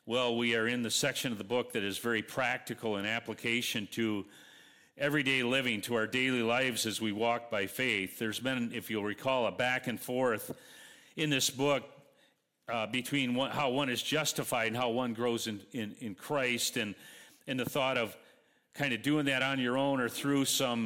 Well, we are in the section of the book that is very practical in application to everyday living, to our daily lives as we walk by faith. There's been, if you'll recall, a back and forth in this book between how one is justified and how one grows in Christ, and the thought of kind of doing that on your own or through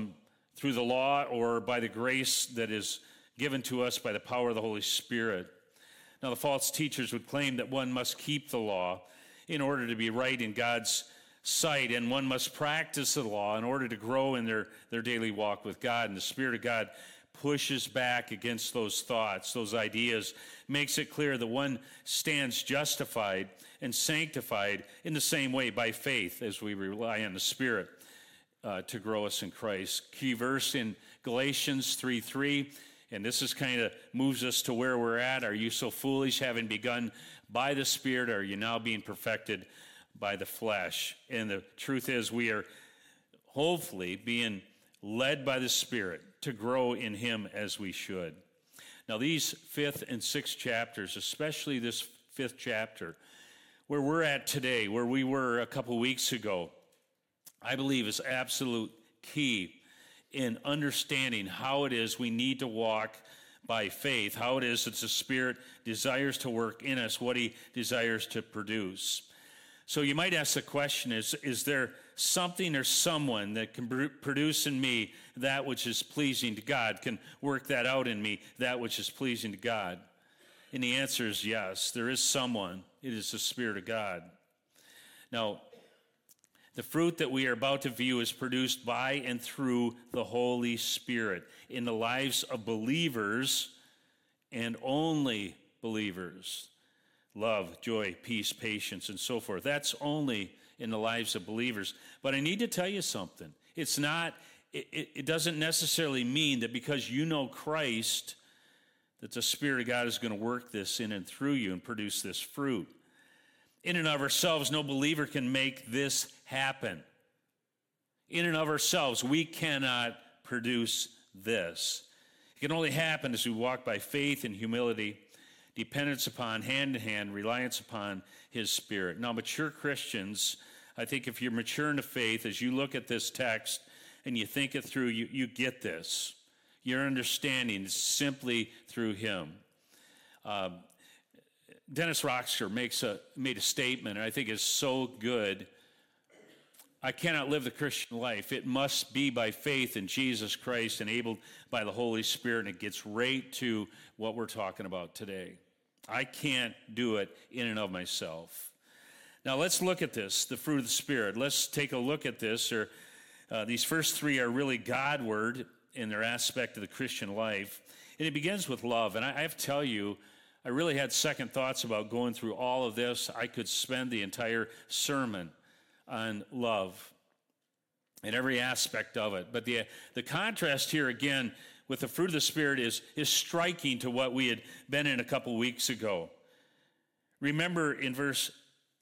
the law or by the grace that is given to us by the power of the Holy Spirit. Now, the false teachers would claim that one must keep the law in order to be right in God's sight, and one must practice the law in order to grow in their daily walk with God. And the Spirit of God pushes back against those thoughts, those ideas, makes it clear that one stands justified and sanctified in the same way by faith as we rely on the Spirit to grow us in Christ. Key verse in Galatians 3:3. And this is kind of moves us to where we're at. Are you so foolish, having begun by the Spirit, or are you now being perfected by the flesh? And the truth is, we are hopefully being led by the Spirit to grow in Him as we should. Now, these 5th and 6th chapters, especially this 5th chapter, where we're at today, where we were a couple weeks ago, I believe is absolute key in understanding how it is we need to walk by faith, how it is that the Spirit desires to work in us, what He desires to produce. So you might ask the question, is there something or someone that can produce in me that which is pleasing to God, can work that out in me, that which is pleasing to God? And the answer is yes, there is someone. It is the Spirit of God. Now, the fruit that we are about to view is produced by and through the Holy Spirit in the lives of believers and only believers. Love, joy, peace, patience, and so forth. That's only in the lives of believers. But I need to tell you something. It doesn't necessarily mean that because you know Christ that the Spirit of God is going to work this in and through you and produce this fruit. In and of ourselves, no believer can make this happen. In and of ourselves, we cannot produce this. It can only happen as we walk by faith and humility, dependence upon, hand-in-hand, reliance upon His Spirit. Now, mature Christians, I think if you're mature in the faith, as you look at this text and you think it through, you get this. Your understanding is simply through Him. Dennis Roxer made a statement, and I think is so good. I cannot live the Christian life. It must be by faith in Jesus Christ, enabled by the Holy Spirit, and it gets right to what we're talking about today. I can't do it in and of myself. Now let's look at this, the fruit of the Spirit. Let's take a look at this. These first three are really Godward in their aspect of the Christian life, and it begins with love. And I have to tell you, I really had second thoughts about going through all of this. I could spend the entire sermon on love and every aspect of it. But the contrast here again with the fruit of the Spirit is striking to what we had been in a couple weeks ago. Remember in verse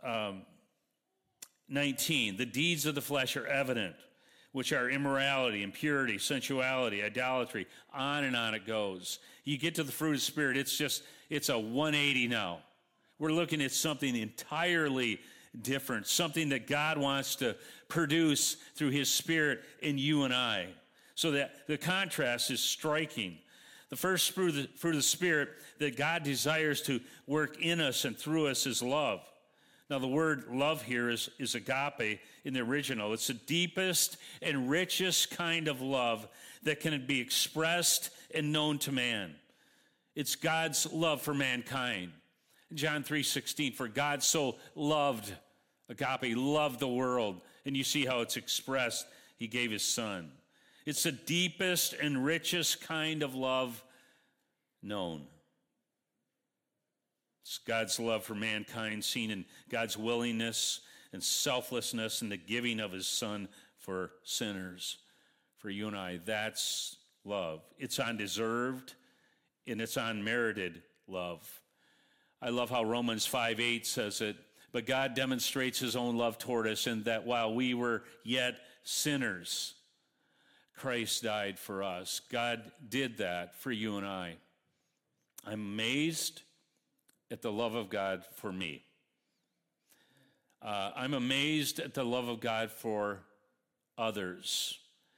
19, the deeds of the flesh are evident, which are immorality, impurity, sensuality, idolatry, on and on it goes. You get to the fruit of the Spirit, it's a 180 now. We're looking at something entirely different, something that God wants to produce through His Spirit in you and I. So that the contrast is striking. The first fruit of the Spirit that God desires to work in us and through us is love. Now, the word love here is agape in the original. It's the deepest and richest kind of love that can be expressed and known to man. It's God's love for mankind. John 3:16, for God so loved, agape, loved the world. And you see how it's expressed. He gave His Son. It's the deepest and richest kind of love known. It's God's love for mankind seen in God's willingness and selflessness and the giving of His Son for sinners, for you and I. That's love. It's undeserved and it's unmerited love. I love how Romans 5:8 says it, but God demonstrates His own love toward us in that while we were yet sinners, Christ died for us. God did that for you and I. I'm amazed at the love of God for me. I'm amazed at the love of God for others.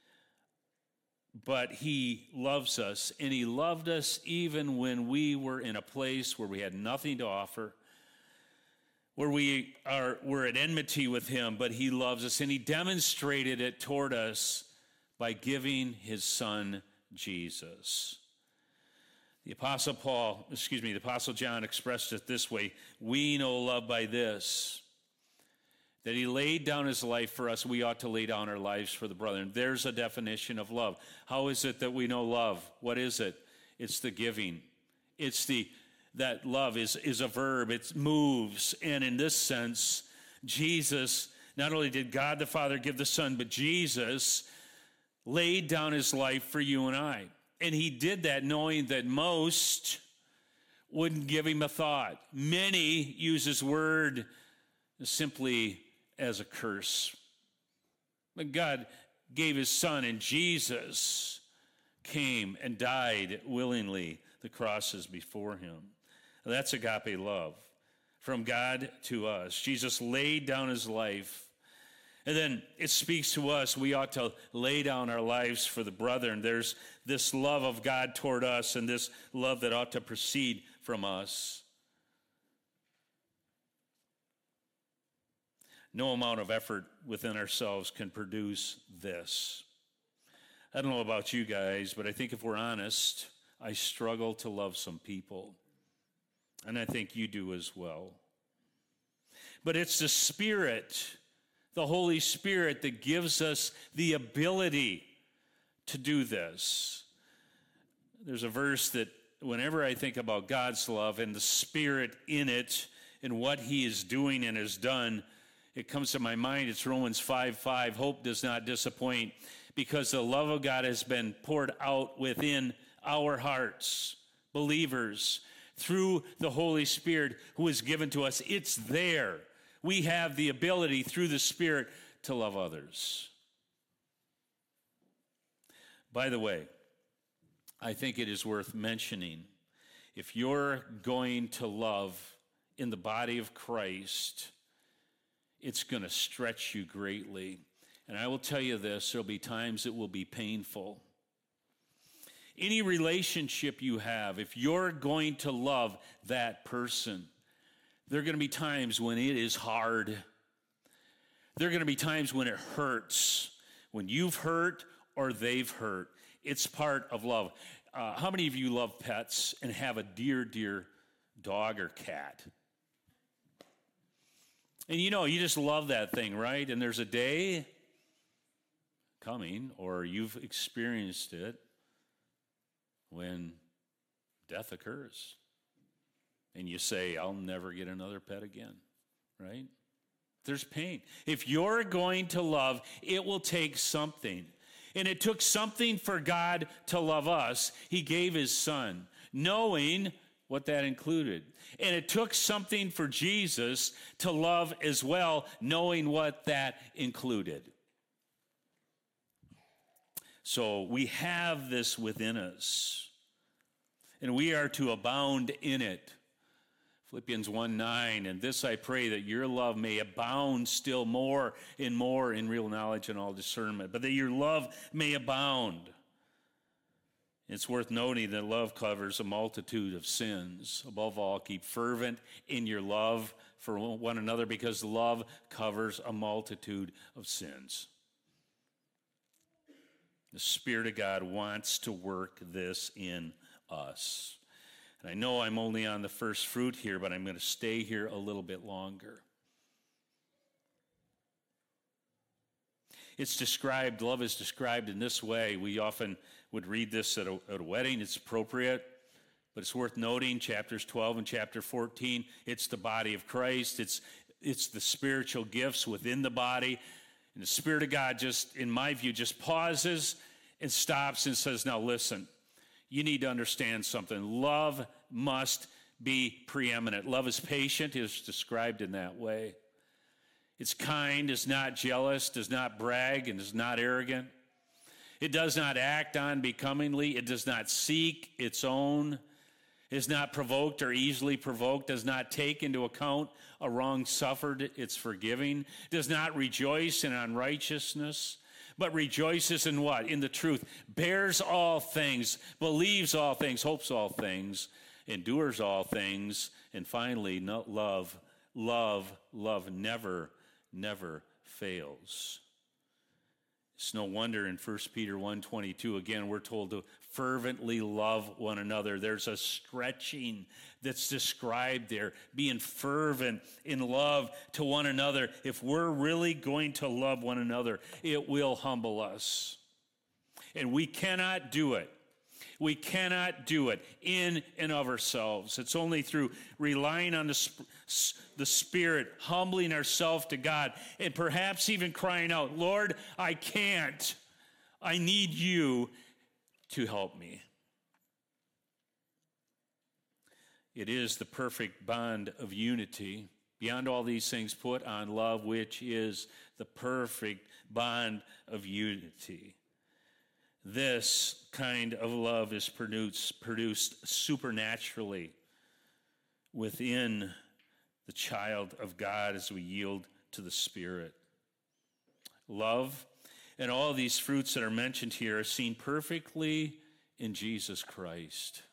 But he loves us, and he loved us even when we were in a place where we had nothing to offer, where we're at enmity with him, but he loves us, and he demonstrated it toward us by giving his son Jesus. The Apostle John expressed it this way: we know love by this, that he laid down his life for us. We ought to lay down our lives for the brethren. There's a definition of love. How is it that we know love? What is it? It's the giving. That love is a verb. It moves. And in this sense, Jesus, not only did God the Father give the Son, but Jesus laid down his life for you and I. And he did that knowing that most wouldn't give him a thought. Many use his word simply as a curse. But God gave his son, and Jesus came and died willingly. The cross is before him. That's agape love from God to us. Jesus laid down his life. And then it speaks to us. We ought to lay down our lives for the brethren. There's this love of God toward us, and this love that ought to proceed from us. No amount of effort within ourselves can produce this. I don't know about you guys, but I think if we're honest, I struggle to love some people. And I think you do as well. But it's the Spirit, the Holy Spirit, that gives us the ability to do this. There's a verse that whenever I think about God's love and the Spirit in it and what he is doing and has done, it comes to my mind. It's Romans 5:5. Hope does not disappoint, because the love of God has been poured out within our hearts, believers, through the Holy Spirit who is given to us. It's there. We have the ability through the Spirit to love others. By the way, I think it is worth mentioning, if you're going to love in the body of Christ, it's going to stretch you greatly. And I will tell you this, there'll be times it will be painful. Any relationship you have, if you're going to love that person, there are going to be times when it is hard. There are going to be times when it hurts, when you've hurt or they've hurt. It's part of love. How many of you love pets and have a dear dog or cat? And you just love that thing, right? And there's a day coming, or you've experienced it, when death occurs. And you say, I'll never get another pet again, right? There's pain. If you're going to love, it will take something. And it took something for God to love us. He gave his son, knowing what that included. And it took something for Jesus to love as well, knowing what that included. So we have this within us, and we are to abound in it. Philippians 1:9, and this I pray, that your love may abound still more in real knowledge and all discernment, but that your love may abound. It's worth noting that love covers a multitude of sins. Above all, keep fervent in your love for one another, because love covers a multitude of sins. The Spirit of God wants to work this in us. And I know I'm only on the first fruit here, but I'm going to stay here a little bit longer. Love is described in this way. We often would read this at a wedding. It's appropriate, but it's worth noting, chapters 12 and chapter 14, it's the body of Christ. It's the spiritual gifts within the body. And the Spirit of God just, in my view, just pauses and stops and says, now listen, you need to understand something. Love must be preeminent. Love is patient, is described in that way. It's kind, is not jealous, does not brag, and is not arrogant. It does not act unbecomingly. It does not seek its own. is not provoked or easily provoked, does not take into account a wrong suffered, it's forgiving, does not rejoice in unrighteousness, but rejoices in what? In the truth, bears all things, believes all things, hopes all things, endures all things, and finally, love never fails. It's no wonder in 1 Peter 1:22, again, we're told to fervently love one another. There's a stretching that's described there, being fervent in love to one another. If we're really going to love one another, it will humble us. And we cannot do it. We cannot do it in and of ourselves. It's only through relying on the Spirit, humbling ourselves to God, and perhaps even crying out, Lord, I can't. I need you to help me. It is the perfect bond of unity. Beyond all these things, put on love, which is the perfect bond of unity. This kind of love is produced supernaturally within the child of God as we yield to the Spirit. Love and all these fruits that are mentioned here are seen perfectly in Jesus Christ.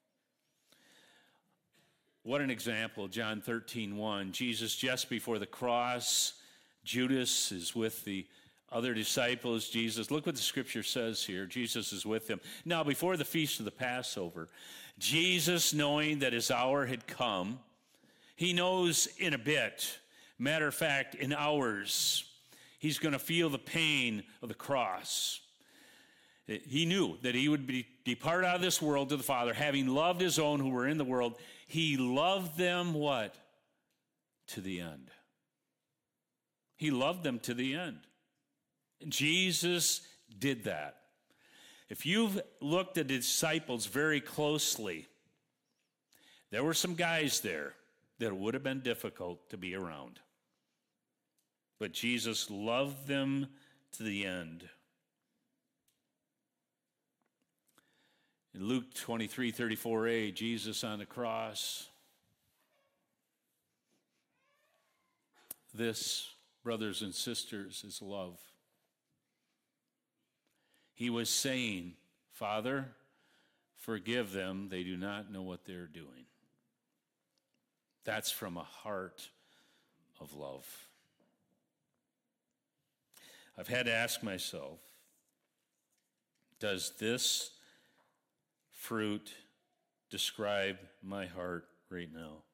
What an example, John 13:1. Jesus just before the cross, Judas is with the other disciples. Jesus, look what the scripture says here. Jesus is with them. Now, before the feast of the Passover, Jesus, knowing that his hour had come, he knows in a bit, matter of fact, in hours, he's going to feel the pain of the cross. He knew that he would depart out of this world to the Father, having loved his own who were in the world. He loved them what? To the end. He loved them to the end. Jesus did that. If you've looked at the disciples very closely, there were some guys there that would have been difficult to be around. But Jesus loved them to the end. In Luke 23:34a, Jesus on the cross. This, brothers and sisters, is love. He was saying, Father, forgive them. They do not know what they're doing. That's from a heart of love. I've had to ask myself, does this fruit describe my heart right now?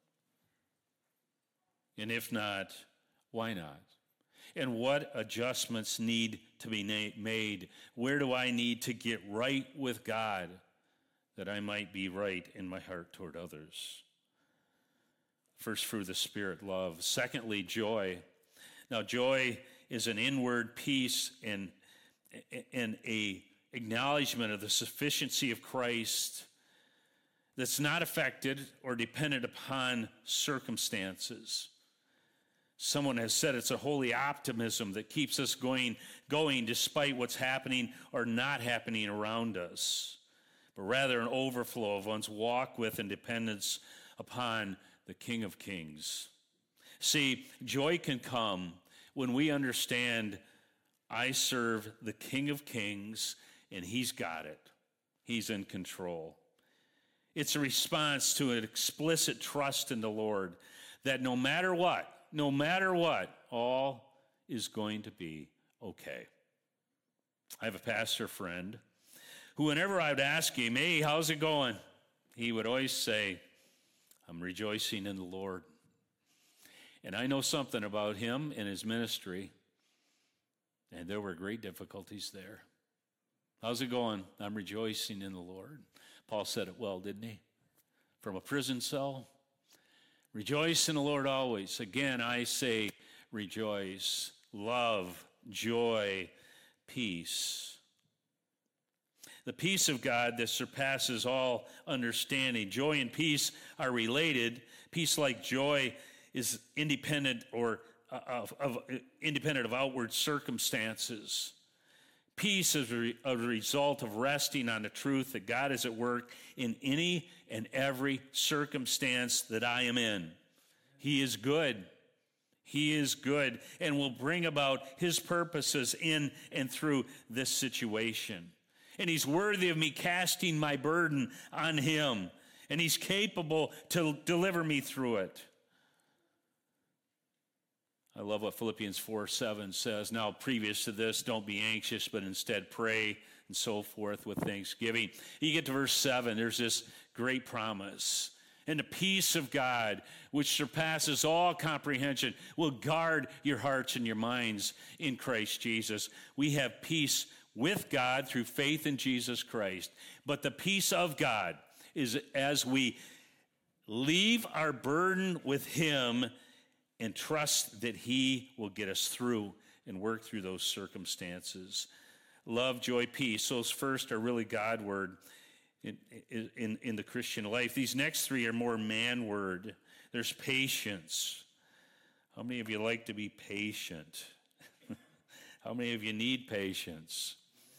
And if not, why not? And what adjustments need to be made? Where do I need to get right with God that I might be right in my heart toward others? First fruit of the Spirit, love. Secondly, joy. Now, joy is an inward peace and a acknowledgement of the sufficiency of Christ that's not affected or dependent upon circumstances. Someone has said it's a holy optimism that keeps us going despite what's happening or not happening around us, but rather an overflow of one's walk with and dependence upon the King of Kings. See, joy can come when we understand I serve the King of Kings and he's got it. He's in control. It's a response to an explicit trust in the Lord that no matter what, all is going to be okay. I have a pastor friend who, whenever I would ask him, hey, how's it going? He would always say, I'm rejoicing in the Lord. And I know something about him and his ministry, and there were great difficulties there. How's it going? I'm rejoicing in the Lord. Paul said it well, didn't he? From a prison cell. Rejoice in the Lord always. Again, I say rejoice, love, joy, peace. The peace of God that surpasses all understanding. Joy and peace are related. Peace, like joy, is independent of outward circumstances. Peace is a result of resting on the truth that God is at work in any and every circumstance that I am in. He is good. He is good and will bring about his purposes in and through this situation. And he's worthy of me casting my burden on him. And he's capable to deliver me through it. I love what Philippians 4:7 says. Now, previous to this, don't be anxious, but instead pray and so forth with thanksgiving. You get to verse 7, there's this great promise. And the peace of God, which surpasses all comprehension, will guard your hearts and your minds in Christ Jesus. We have peace with God through faith in Jesus Christ. But the peace of God is as we leave our burden with him and trust that he will get us through and work through those circumstances. Love, joy, peace. Those first are really God word in the Christian life. These next three are more man word. There's patience. How many of you like to be patient? How many of you need patience?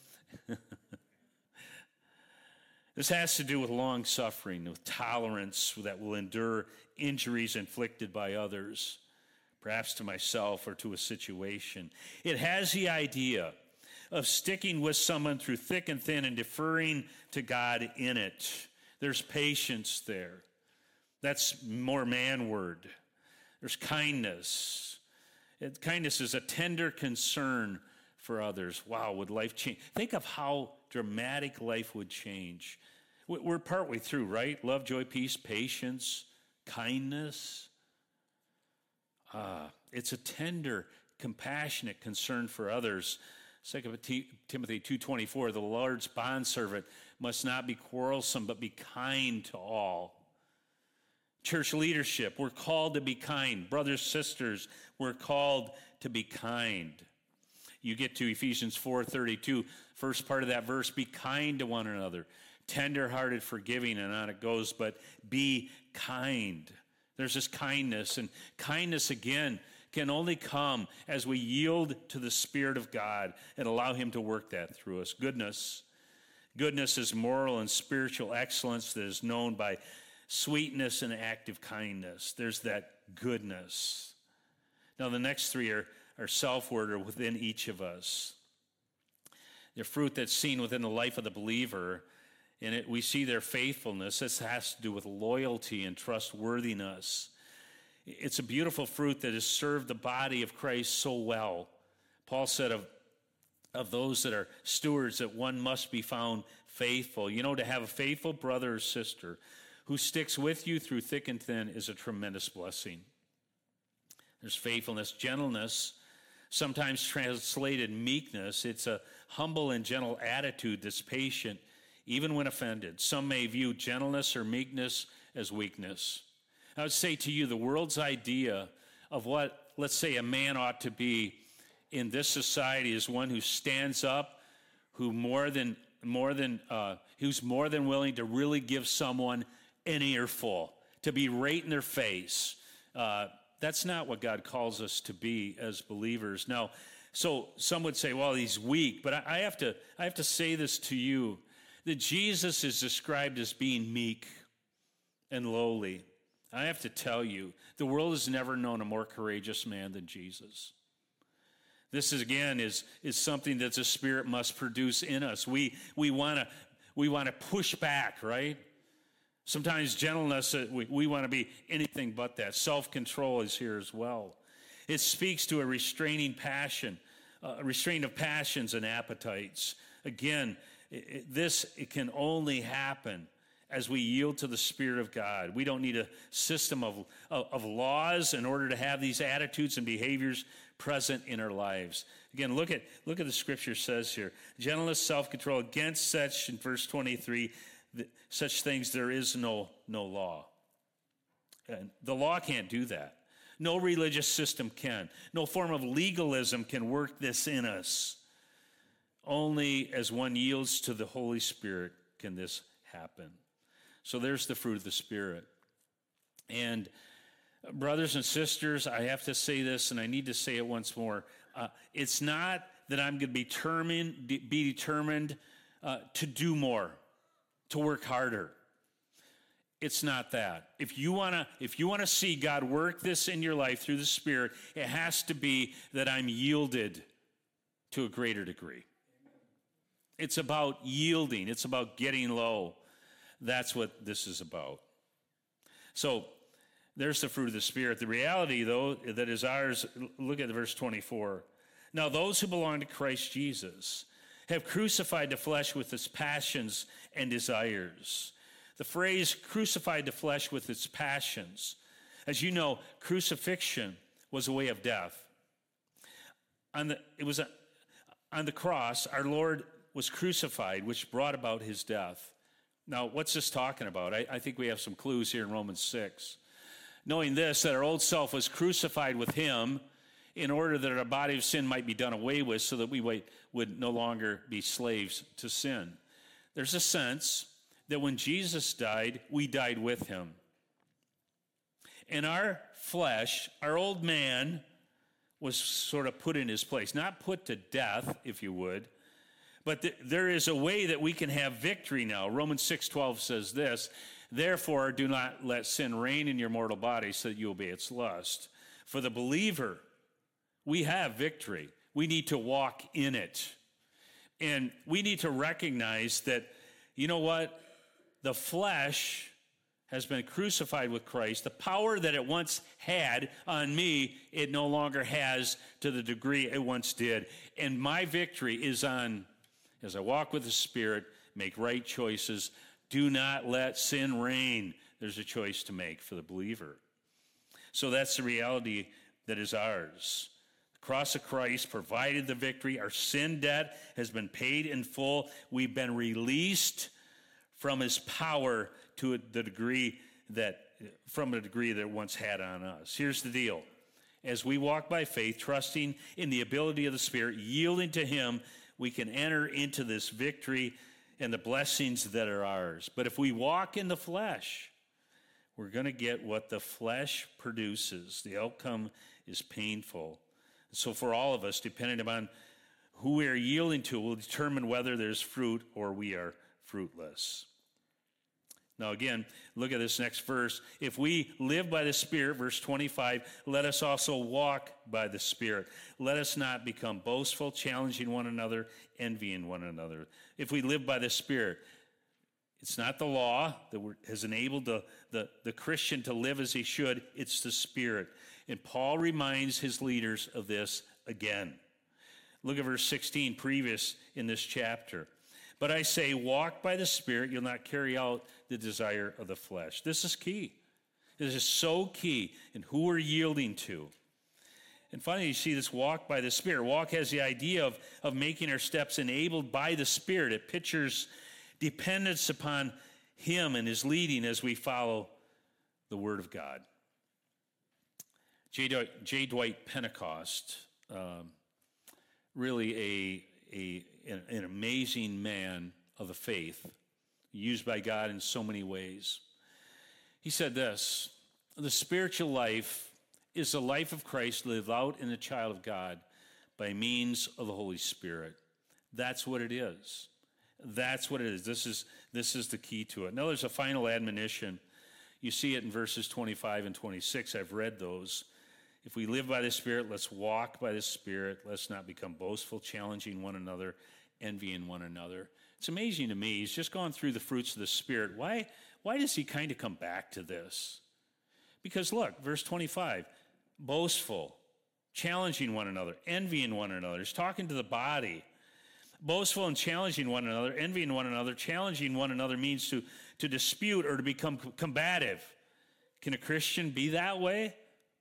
This has to do with long suffering, with tolerance that will endure injuries inflicted by others, perhaps to myself or to a situation. It has the idea of sticking with someone through thick and thin and deferring to God in it. There's patience there. That's more man word. There's kindness. Kindness is a tender concern for others. Wow, would life change? Think of how dramatic life would change. We're partway through, right? Love, joy, peace, patience, kindness. It's a tender, compassionate concern for others. 2 Timothy 2:24, the Lord's bondservant must not be quarrelsome, but be kind to all. Church leadership, we're called to be kind. Brothers, sisters, we're called to be kind. You get to Ephesians 4:32, first part of that verse, be kind to one another, tender-hearted, forgiving, and on it goes, but be kind. There's this kindness, and kindness, again, can only come as we yield to the Spirit of God and allow him to work that through us. Goodness is moral and spiritual excellence that is known by sweetness and active kindness. There's that goodness. Now, the next three are self-word, or within each of us. The fruit that's seen within the life of the believer, and we see their faithfulness. This has to do with loyalty and trustworthiness. It's a beautiful fruit that has served the body of Christ so well. Paul said of those that are stewards that one must be found faithful. You know, to have a faithful brother or sister who sticks with you through thick and thin is a tremendous blessing. There's faithfulness, gentleness, sometimes translated meekness. It's a humble and gentle attitude that's patient, even when offended. Some may view gentleness or meekness as weakness. I would say to you, the world's idea of what, let's say, a man ought to be in this society is one who stands up, who's more than willing to really give someone an earful, to be right in their face. That's not what God calls us to be as believers. Now, so some would say, well, he's weak, but I have to say this to you, that Jesus is described as being meek and lowly. I have to tell you, the world has never known a more courageous man than Jesus. This is something that the Spirit must produce in us. We want to push back, right? Sometimes gentleness, we want to be anything but that. Self-control is here as well. It speaks to a restraining passion, a restraint of passions and appetites. Again, it can only happen as we yield to the Spirit of God. We don't need a system of laws in order to have these attitudes and behaviors present in our lives. Again, look at the scripture says here. Gentleness, self-control, against such, in verse 23, such things there is no law. And the law can't do that. No religious system can. No form of legalism can work this in us. Only as one yields to the Holy Spirit can this happen. So there's the fruit of the Spirit. And brothers and sisters, I have to say this, and I need to say it once more. It's not that I'm going to be determined to do more, to work harder. It's not that. If you want to see God work this in your life through the Spirit, it has to be that I'm yielded to a greater degree. It's about yielding. It's about getting low. That's what this is about. So there's the fruit of the Spirit. The reality, though, that is ours, look at verse 24. Now those who belong to Christ Jesus have crucified the flesh with its passions and desires. The phrase crucified the flesh with its passions. As you know, crucifixion was a way of death. On the cross, our Lord was crucified, which brought about his death. Now, what's this talking about? I think we have some clues here in Romans 6. Knowing this, that our old self was crucified with him in order that our body of sin might be done away with so that we would no longer be slaves to sin. There's a sense that when Jesus died, we died with him. And our flesh, our old man, was sort of put in his place. Not put to death, if you would, but there is a way that we can have victory now. Romans 6:12 says this, therefore do not let sin reign in your mortal body so that you obey its lust. For the believer, we have victory. We need to walk in it. And we need to recognize that, you know what? The flesh has been crucified with Christ. The power that it once had on me, it no longer has to the degree it once did. And my victory is on, as I walk with the Spirit, make right choices. Do not let sin reign. There's a choice to make for the believer. So that's the reality that is ours. The cross of Christ provided the victory. Our sin debt has been paid in full. We've been released from his power to the degree that it once had on us. Here's the deal. As we walk by faith, trusting in the ability of the Spirit, yielding to him, we can enter into this victory and the blessings that are ours. But if we walk in the flesh, we're going to get what the flesh produces. The outcome is painful. So for all of us, depending upon who we are yielding to, will determine whether there's fruit or we are fruitless. Now again, look at this next verse. If we live by the Spirit, verse 25, let us also walk by the Spirit. Let us not become boastful, challenging one another, envying one another. If we live by the Spirit, it's not the law that has enabled the Christian to live as he should. It's the Spirit. And Paul reminds his leaders of this again. Look at verse 16, previous in this chapter. But I say, walk by the Spirit, you'll not carry out the desire of the flesh. This is key. This is so key in who we're yielding to. And finally, you see this walk by the Spirit. Walk has the idea of making our steps enabled by the Spirit. It pictures dependence upon him and his leading as we follow the Word of God. J. Dwight Pentecost, really an amazing man of the faith, used by God in so many ways. He said this, the spiritual life is the life of Christ lived out in the child of God by means of the Holy Spirit. That's what it is. That's what it is. This is the key to it. Now there's a final admonition. You see it in verses 25 and 26. I've read those. If we live by the Spirit, let's walk by the Spirit. Let's not become boastful, challenging one another, envying one another. It's amazing to me. He's just gone through the fruits of the Spirit. Why does he kind of come back to this? Because look, verse 25, boastful, challenging one another, envying one another. He's talking to the body. Boastful and challenging one another, envying one another, challenging one another means to dispute or to become combative. Can a Christian be that way?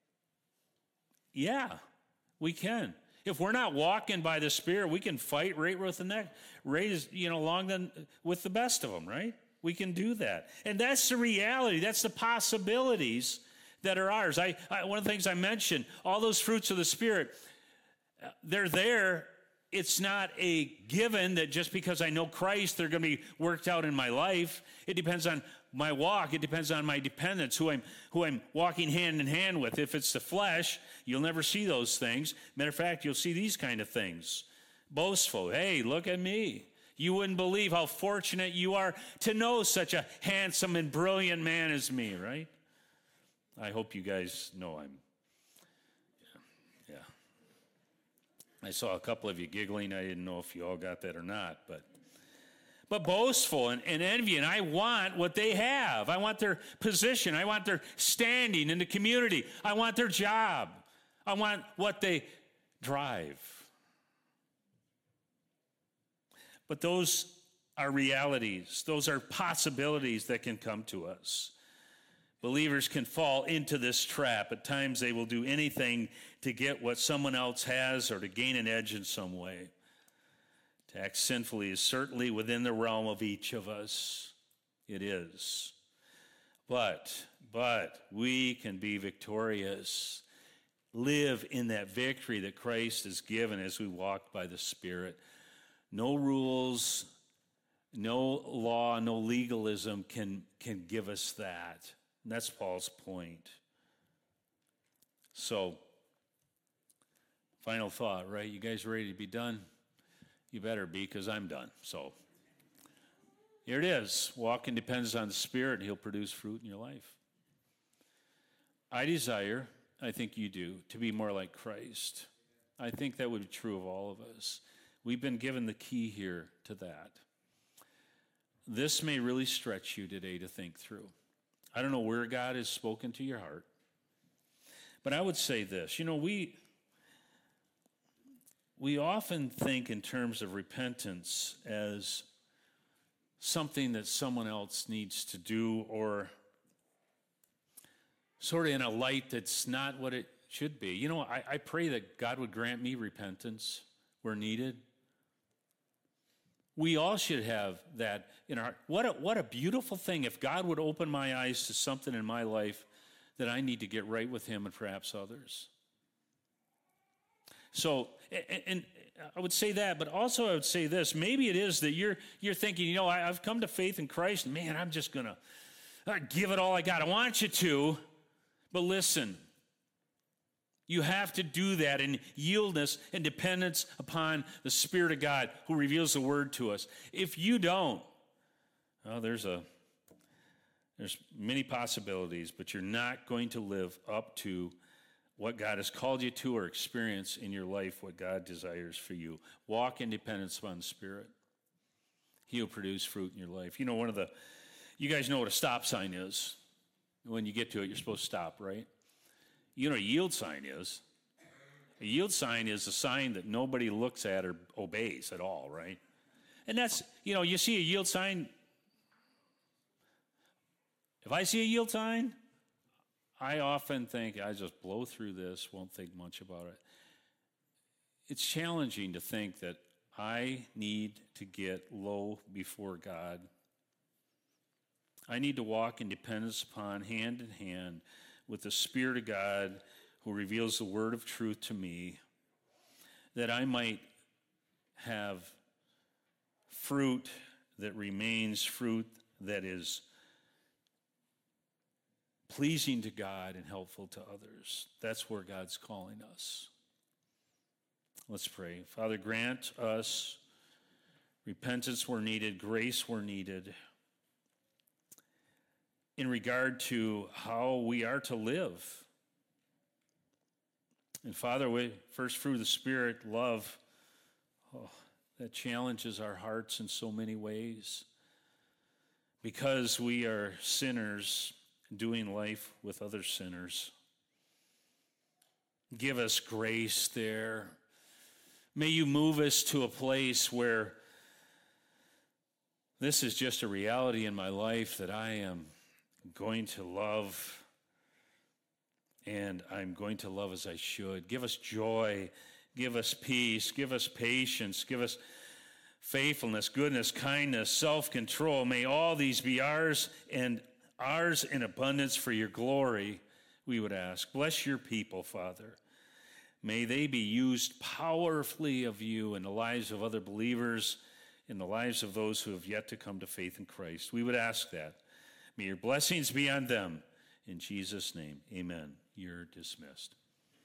Yeah, we can. If we're not walking by the Spirit, we can fight right with the neck, with the best of them, right? We can do that. And that's the reality. That's the possibilities that are ours. One of the things I mentioned, all those fruits of the Spirit, they're there. It's not a given that just because I know Christ, they're going to be worked out in my life. It depends on my walk. It depends on my dependence, who I'm walking hand in hand with. If it's the flesh, you'll never see those things. Matter of fact, you'll see these kind of things. Boastful. Hey, look at me. You wouldn't believe how fortunate you are to know such a handsome and brilliant man as me, right? I hope you guys know yeah. I saw a couple of you giggling. I didn't know if you all got that or not, but boastful and envy, I want what they have. I want their position. I want their standing in the community. I want their job. I want what they drive. But those are realities. Those are possibilities that can come to us. Believers can fall into this trap. At times they will do anything to get what someone else has or to gain an edge in some way. To act sinfully is certainly within the realm of each of us. It is. But we can be victorious. Live in that victory that Christ has given as we walk by the Spirit. No rules, no law, no legalism can give us that. And that's Paul's point. So, final thought, right? You guys ready to be done? You better be, because I'm done. So, here it is. Walking depends on the Spirit, and He'll produce fruit in your life. I desire, I think you do, to be more like Christ. I think that would be true of all of us. We've been given the key here to that. This may really stretch you today to think through. I don't know where God has spoken to your heart, but I would say this. You know, we often think in terms of repentance as something that someone else needs to do, or sort of in a light that's not what it should be. You know, I pray that God would grant me repentance where needed. We all should have that in our heart. What a beautiful thing if God would open my eyes to something in my life that I need to get right with Him and perhaps others. So, and I would say that, but also I would say this. Maybe it is that you're thinking, you know, I've come to faith in Christ, and man, I'm just going to give it all I got. I want you to, but listen. You have to do that in yieldness and dependence upon the Spirit of God who reveals the Word to us. If you don't, well, there's many possibilities, but you're not going to live up to what God has called you to or experience in your life what God desires for you. Walk in dependence upon the Spirit. He'll produce fruit in your life. You know, you guys know what a stop sign is. When you get to it, you're supposed to stop, right? You know what a yield sign is? A yield sign is a sign that nobody looks at or obeys at all, right? And that's, you know, you see a yield sign. If I see a yield sign, I often think I just blow through this, won't think much about it. It's challenging to think that I need to get low before God. I need to walk in dependence upon, hand in hand, with the Spirit of God who reveals the word of truth to me, that I might have fruit that remains, fruit that is pleasing to God and helpful to others. That's where God's calling us. Let's pray. Father, grant us repentance where needed, grace where needed, in regard to how we are to live. And Father, we first fruit of the Spirit, love, that challenges our hearts in so many ways. Because we are sinners doing life with other sinners. Give us grace there. May you move us to a place where this is just a reality in my life that I am going to love, and I'm going to love as I should. Give us joy, give us peace, give us patience, give us faithfulness, goodness, kindness, self-control. May all these be ours and ours in abundance for your glory, we would ask. Bless your people, Father. May they be used powerfully of you in the lives of other believers, in the lives of those who have yet to come to faith in Christ. We would ask that. May your blessings be on them. In Jesus' name, amen. You're dismissed.